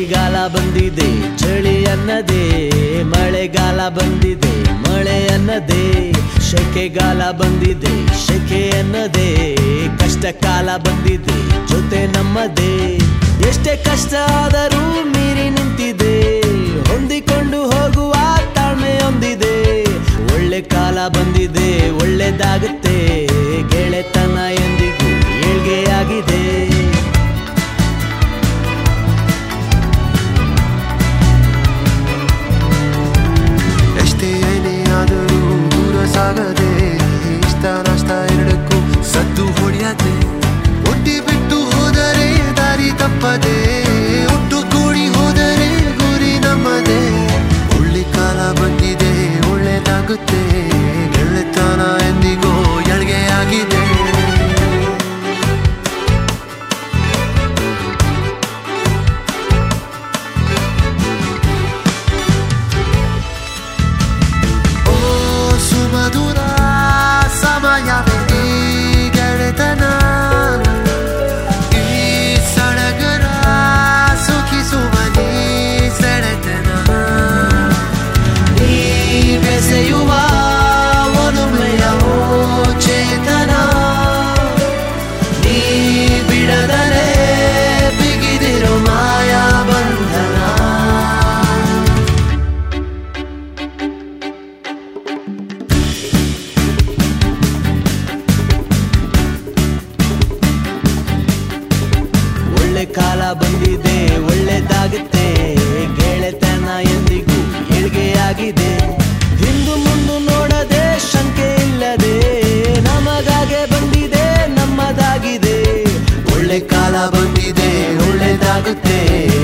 ಚಳಿಗಾಲ ಬಂದಿದೆ ಚಳಿ ಅನ್ನದೇ, ಮಳೆಗಾಲ ಬಂದಿದೆ ಮಳೆ ಅನ್ನದೇ, ಸೆಕೆಗಾಲ ಬಂದಿದೆ ಸೆಕೆ ಅನ್ನದೇ, ಕಷ್ಟ ಕಾಲ ಬಂದಿದೆ ಜೊತೆ ನಮ್ಮದೇ. ಎಷ್ಟೇ ಕಷ್ಟ ಆದರೂ ಮೀರಿ ನಿಂತಿದೆ, ಹೊಂದಿಕೊಂಡು ಹೋಗುವ ತಾಳ್ಮೆ ಹೊಂದಿದೆ. ಒಳ್ಳೆ ಕಾಲ ಬಂದಿದೆ ಒಳ್ಳೆದಾಗುತ್ತೆ, ಗೆಳೆತನ ಎಂದಿಗೂ ಏಳ್ಗೆಯಾಗಿದೆ. ಎಷ್ಟೇ ಏನೇ ಆದರೂ ದೂರ ಸಾಗದೆ, ಇಷ್ಟ ನಷ್ಟ ಎರಡಕ್ಕೂ ಸದ್ದು ಹೊಡೆಯದೆ, ಒಟ್ಟಿ ಬಿಟ್ಟು ಹೋದರೆ ದಾರಿ ತಪ್ಪದೆ, ಒಟ್ಟು ಕೂಡಿ ಹೋದರೆ ಗುರಿ ನಮ್ಮದೇ. ಒಳ್ಳೆ ಕಾಲ ಬಂದಿದೆ ಒಳ್ಳೆದಾಗುತ್ತೆ, ಗೆಳೆತನ ಎಂದಿಗೂ ಏಳ್ಗೆಯಾಗಿದೆ. ಸುಮಧುರ ಸಮಯವೇ ಈ ಗೆಳೆತನ, ಈ ಸಡಗರ ಸುಖಿಸುವ ನೀ ಸೆಳೆತನ. ನೀ ಬೆಸೆಯುವ ಒಲುಮೆಯ ಚೇತನ, ನೀ ಬಿಡದರೆ ಬಿಗಿದಿರು ಮಾಯಾ ಬಂಧನ. ಒಳ್ಳೆ ಕಾಲ ಬಂದಿದೆ ಒಳ್ಳೆದಾಗುತ್ತೆ, ಗೆಳೆತನ ಎಂದಿಗೂ ಏಳ್ಗೆಯಾಗಿದೆ. ಹಿಂದು ಮುಂದು ನೋಡದೆ ಶಂಕೆ ಇಲ್ಲದೆ, ನಮಗಾಗೆ ಬಂದಿದೆ ನಮ್ಮದಾಗಿದೆ. ಒಳ್ಳೆ ಕಾಲ ಬಂದಿದೆ ಒಳ್ಳೆದಾಗುತ್ತೆ,